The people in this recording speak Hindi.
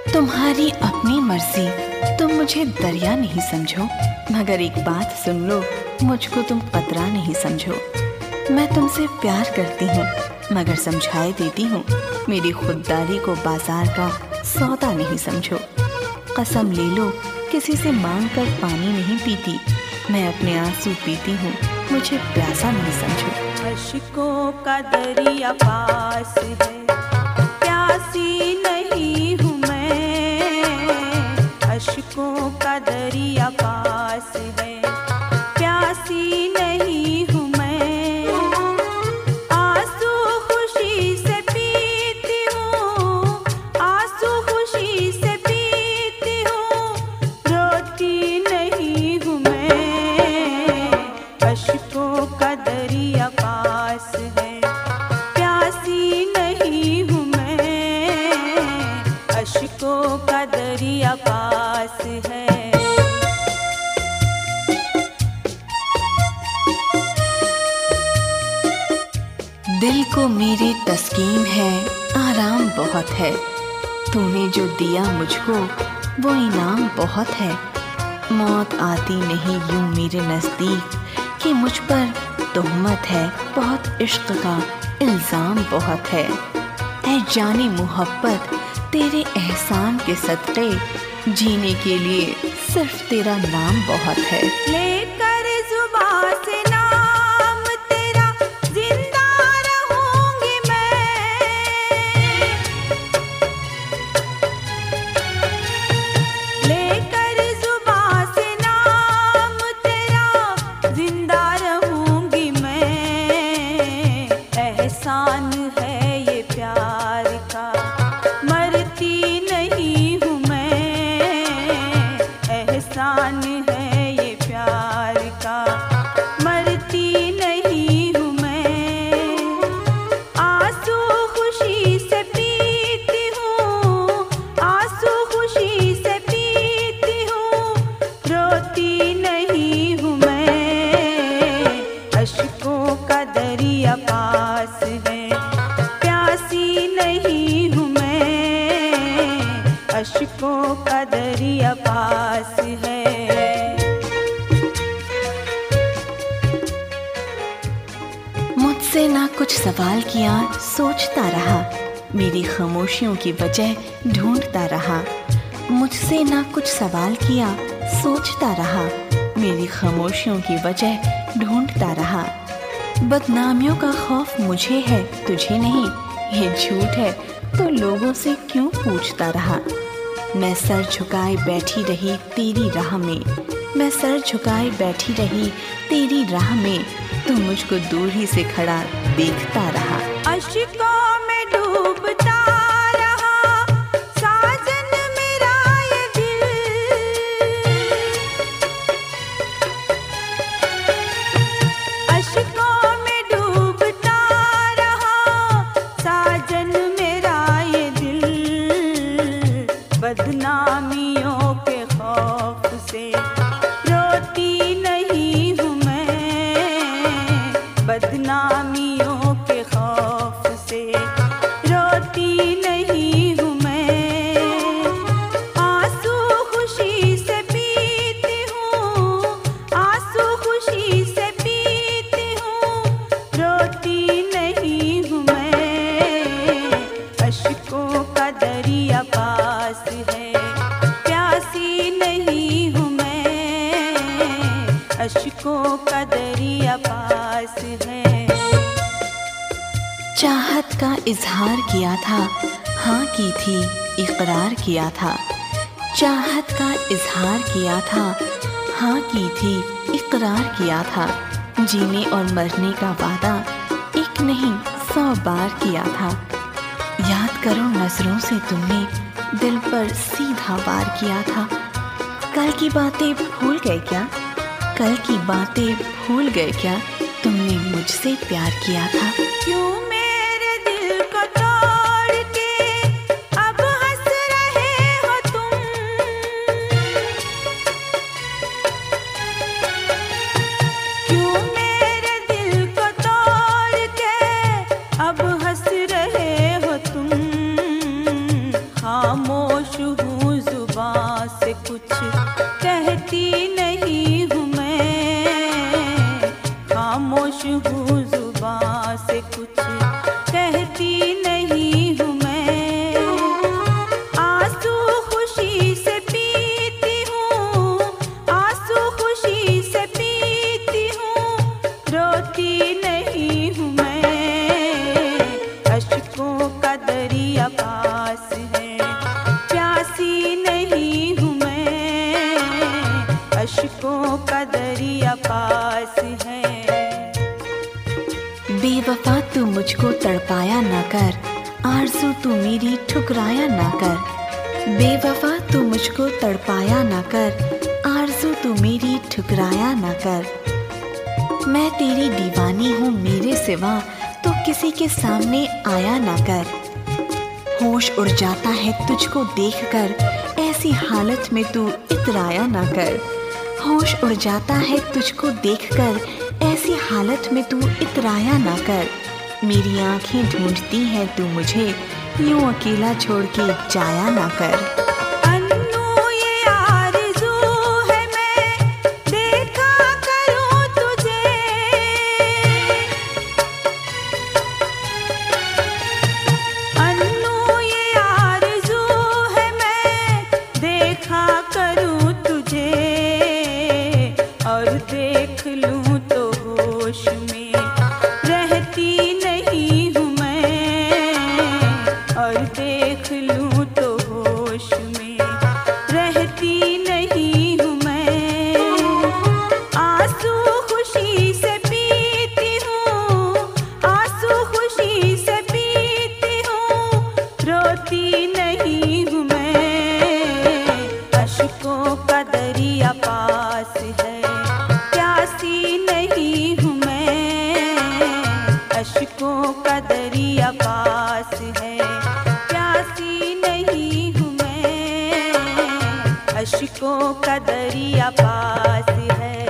तुम्हारी अपनी मर्जी, तुम मुझे दरिया नहीं समझो, मगर एक बात सुन लो, मुझको तुम कतरा नहीं समझो। मैं तुमसे प्यार करती हूँ मगर समझाए देती हूँ, मेरी खुददारी को बाजार का सौदा नहीं समझो। कसम ले लो किसी से मांग कर पानी नहीं पीती, मैं अपने आंसू पीती हूँ, मुझे प्यासा नहीं समझो। अश्कों का दरिया पास है, प्यासी नहीं हूँ मैं। अश्कों का दरिया पास है, प्यासी नहीं हूँ मैं। आंसू खुशी से पीती हूँ, आंसू खुशी से पीती हूँ, रोती नहीं हूँ मैं। अश्कों का दरिया पास है, प्यासी नहीं हूँ मैं। अश्कों का दरिया पास है। दिल को मेरे तस्कीन है, आराम बहुत है, तूने जो दिया मुझको वो इनाम बहुत है। मौत आती नहीं यूं मेरे नज़दीक कि मुझ पर तोहमत है, बहुत इश्क का इल्ज़ाम बहुत है। ऐ जाने मोहब्बत तेरे एहसान के सदक़े, जीने के लिए सिर्फ तेरा नाम बहुत है। लेकर जुबां से नाम तेरा जिंदा रहूंगी मैं। लेकर जुबां से नाम तेरा जिंदा रहूंगी मैं। एहसान है ये प्यार का, मरती नहीं हूँ मैं। एहसान है ये प्यार का, मरती नहीं हूँ मैं। आंसू खुशी से पीती हूँ, आंसू खुशी से पीती हूँ, रोती नहीं हूँ मैं। अश्कों का दरिया पास है, प्यासी नहीं हूँ मैं। अश्कों का दरिया पास है। मुझसे ना कुछ सवाल किया, सोचता रहा, मेरी खामोशियों की वजह ढूंढता रहा। मुझसे ना कुछ सवाल किया, सोचता रहा, मेरी खामोशियों की वजह ढूंढता रहा। बदनामियों का खौफ मुझे है, तुझे नहीं, ये झूठ है तो लोगों से क्यों पूछता रहा। मैं सर झुकाए बैठी रही तेरी राह में, मैं सर झुकाए बैठी रही तेरी राह में, तू मुझको दूर ही से खड़ा देखता रहा। अश्कों में डूबता रहा साजन मेरा ये दिल। अश्कों में डूबता रहा साजन मेरा ये दिल। बदनामियों के खौफ से रोती नहीं हूँ मैं। बदनामियों के खौफ से रोती नहीं हूँ मैं। आंसू खुशी से पीती हूँ, आंसू खुशी से पीती हूँ, रोती नहीं हूँ मैं। अश्कों का दरिया पास है, प्यासी नहीं हूँ मैं। अश्कों का दरिया पास है। चाहत का इजहार किया था, हाँ की थी, इकरार किया था। चाहत का इजहार किया था, हाँ की थी, इकरार किया था। जीने और मरने का वादा एक नहीं 100 बार किया था। याद करो नजरों से तुमने दिल पर सीधा वार किया था। कल की बातें भूल गए क्या, कल की बातें भूल गए क्या, तुमने मुझसे प्यार किया था। क्यों मेरे दिल को तोड़ के अब हंस रहे हो तुम। क्यों मेरे दिल को तोड़ के अब हंस रहे हो तुम। खामोश तड़पाया ना कर, आरज़ू तू मेरी ठुकराया ना कर। बेवफा तू मुझको तड़पाया ना कर, आरज़ू तू मेरी ठुकराया ना कर। मैं तेरी दीवानी हूँ, मेरे सिवा तो किसी के सामने आया ना कर। होश उड़ जाता है तुझको देखकर, ऐसी हालत में तू इतराया ना कर। होश उड़ जाता है तुझको देखकर, ऐसी हालत में तू इतराया ना कर। मेरी आंखें ढूंढती हैं तू मुझे, यूं अकेला छोड़ के जाया ना कर। देख लूं तो होश में रहती नहीं हूँ मैं, और देख लूं तो होश में रहती नहीं हूँ मैं। आंसू खुशी से पीती हूँ, आंसू खुशी से पीती हूँ, रोती नहीं हूँ मैं। अश्कों का दरिया पास है, प्यासी नहीं हूँ मैं। अश्कों का दरिया पास है, प्यासी नहीं हूँ मैं। अश्कों का दरिया पास है।